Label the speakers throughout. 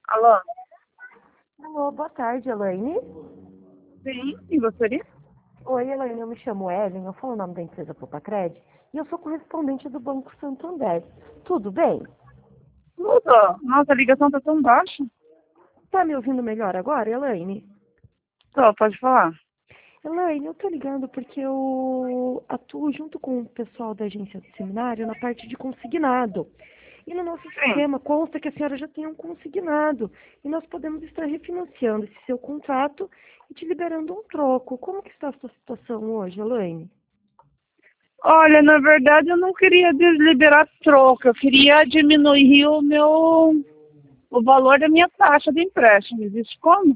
Speaker 1: Alô?
Speaker 2: Alô, boa tarde, Elaine.
Speaker 1: Sim, e você?
Speaker 2: Oi, Elaine, eu me chamo Ellen, eu falo o nome da empresa Popacred e eu sou correspondente do Banco Santander. Tudo bem?
Speaker 1: Tudo. Nossa, a ligação tá tão baixa.
Speaker 2: Tá me ouvindo melhor agora, Elaine?
Speaker 1: Tô, pode falar.
Speaker 2: Elaine, eu tô ligando porque eu atuo junto com o pessoal da agência do seminário na parte de consignado. E no nosso
Speaker 1: Sim.
Speaker 2: sistema consta que a senhora já tem um consignado e nós podemos estar refinanciando esse seu contrato e te liberando um troco. Como que está a sua situação hoje, Elaine?
Speaker 1: Olha, na verdade eu não queria desliberar troca, eu queria diminuir o valor da minha taxa de empréstimo. Existe como?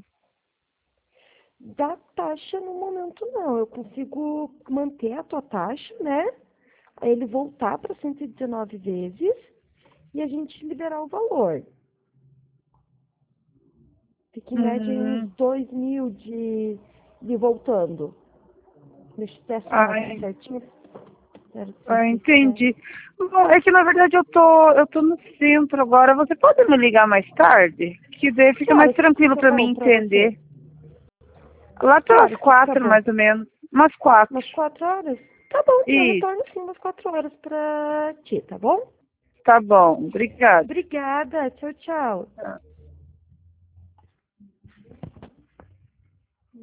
Speaker 2: Da taxa no momento não, eu consigo manter a tua taxa, né? Aí ele voltar para 119 vezes e a gente liberar o valor. Fica em média em uns
Speaker 1: Hum,
Speaker 2: 2.000 de voltando. Deixa eu até somar aqui
Speaker 1: ai,
Speaker 2: certinho.
Speaker 1: entendi. Bom, é que na verdade eu tô no centro agora. Você pode me ligar mais tarde? Que daí
Speaker 2: Que
Speaker 1: fica mais
Speaker 2: horas que
Speaker 1: tranquilo
Speaker 2: fica
Speaker 1: pra
Speaker 2: bom
Speaker 1: mim
Speaker 2: para você?
Speaker 1: entender. Lá
Speaker 2: Que
Speaker 1: pelas
Speaker 2: horas que fica
Speaker 1: 4
Speaker 2: bom?
Speaker 1: mais ou menos. Umas 4.
Speaker 2: Umas 4 horas? Tá bom, eu
Speaker 1: Isso,
Speaker 2: retorno sim umas 4 horas pra ti, tá bom?
Speaker 1: tá bom. Obrigada.
Speaker 2: Obrigada, tchau, tchau.